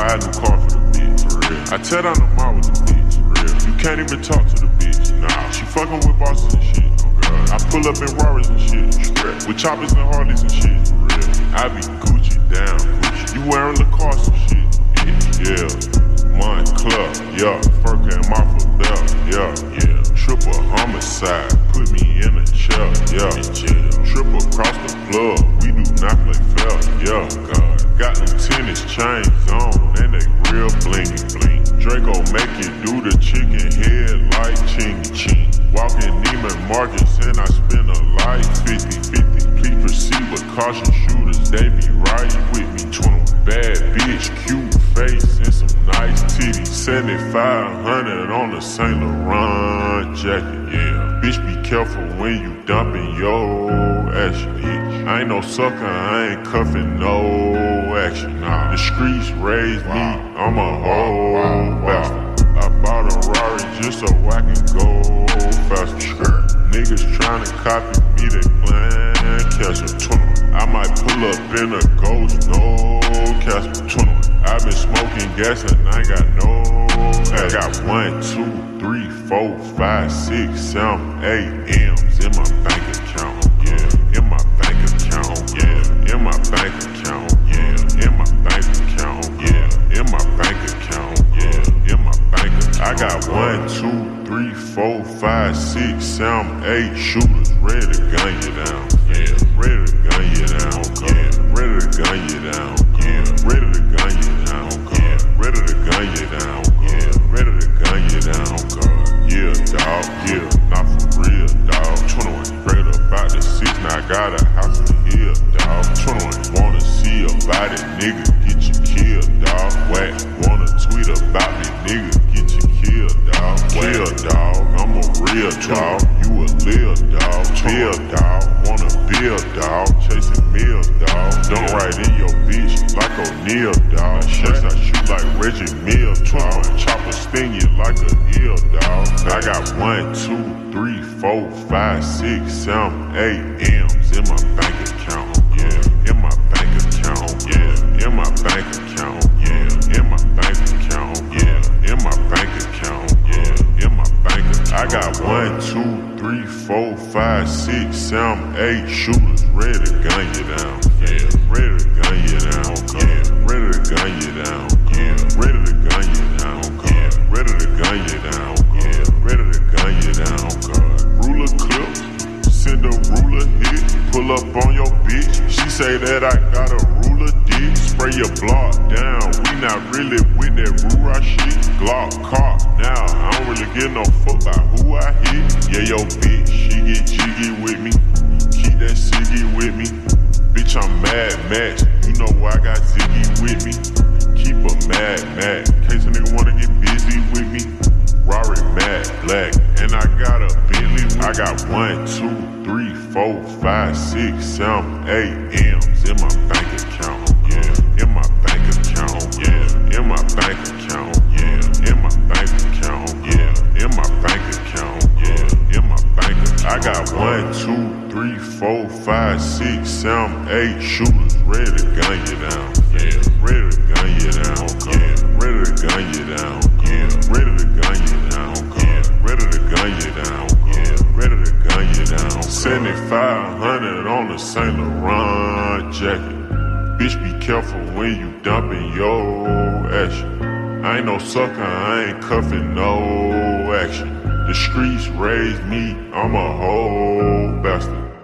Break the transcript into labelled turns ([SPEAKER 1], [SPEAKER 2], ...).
[SPEAKER 1] buy a new car for the bitch, for real. I tear down the mall with the bitch, for real. You can't even talk to the bitch, nah. She fucking with bosses and shit, oh god. I pull up in Rarers and shit, with choppers and Harleys and shit, for real. I be Gucci down, Gucci. You wearing Lacoste and shit, yeah. Montclair, yeah. Furka and Mafia belt, yeah. Triple homicide, put me in a chair, yeah. Triple across the plug, we do not play fair, yeah. Got them tennis chains on, and they real blingy bling. Draco make it do the chicken head like chingy. Walking Neiman Marcus and I spend a life 50-50. Please proceed with caution, shooters, they be right with me. 21 bad bitch, cute face and some nice titties. 7,500 on the Saint Laurent jacket, yeah. Bitch, be careful when you dumping your action, bitch. I ain't no sucker, I ain't cuffing no action, nah. The streets raised me, I'm a whole bastard. I bought a Rari just so I can go faster. Niggas tryna copy me, they plan catch a 21. I might pull up in a ghost, no Casper 21. I been smoking gas and I got no. I got 1, 2, 3, 4, 5, 6, 7, 8 M's in my bank account, yeah. In my bank account, yeah. In my bank account, yeah. In my bank account, yeah. In my bank account, yeah. In my bank account. I got 1, 2, 3, 4, 5, 6, 7, 8 shooters ready to gun you down, yeah. Ready to gun you down, yeah. Ready to gun you down, yeah. Ready to gun you down, yeah. Ready to gun you down, yeah. Ready to gun you down, God. Yeah, dawg, yeah. Not for real, dawg. 21 straight up out the 6, now I got a house in the hill, dawg. 21 wanna see a body, nigga, get you killed, dawg. Whack, wanna tweet about me, nigga, get you killed, dawg. Kill, dawg, I'm a real dawg. You a lil dawg, bill dawg. Wanna build, dawg. Chasing meals, dawg. Don't write in your bitch like O'Neal, dawg. Chase, I shoot like Reggie Mills, dawg. Chopper sting you like a eel, dawg. I got 1, 2, 3, 4, 5, 6, 7, 8 M's in my bank account, yeah. In my bank account, yeah. In my bank account, yeah. In my bank account, yeah. In my bank account, yeah. In my bank account. I got 1, 2, 3, 4, 5, 6, 7, 8 shooters ready to gun you down, yeah. Ready to gun you down, yeah. Ready to gun you down, yeah. Ready to gun you down, yeah. Ready to gun you down, yeah. Ready to gun you down, God. Ruler clips, send a ruler hit, pull up on your bitch. She say that I got a ruler dick, spray your block down. We not really with that Rura shit. Glock cock now, I don't really give no fuck about who I hit. Yeah, yo bitch, she get jiggy with me, keep that ciggy with me. Bitch, I'm Mad Max, you know I got Ziggy with me. Keep a Mad Max, case a nigga wanna get busy with me. Rari Mad Black, and I got a Bentley. I got 1, 2, 3, 4, 5, 6, 7, 8 M's in my bank account, yeah. In my bank account, yeah. In my bank account, yeah. In my bank account, yeah. In my bank account, yeah. In my bank account. I got 1, 2, 3, 4, 5, 6, 7, 8 shooters ready to gun you down, yeah. Ready to gun you down, yeah. Ready to gun you down, yeah. Ready to gun you down, yeah. Ready to gun you down, yeah. Ready to gun you down. 7,500 on the Saint Laurent jacket. Bitch, be careful when you dumping your action. I ain't no sucker, I ain't cuffing no action. The streets raised me, I'm a whole bastard.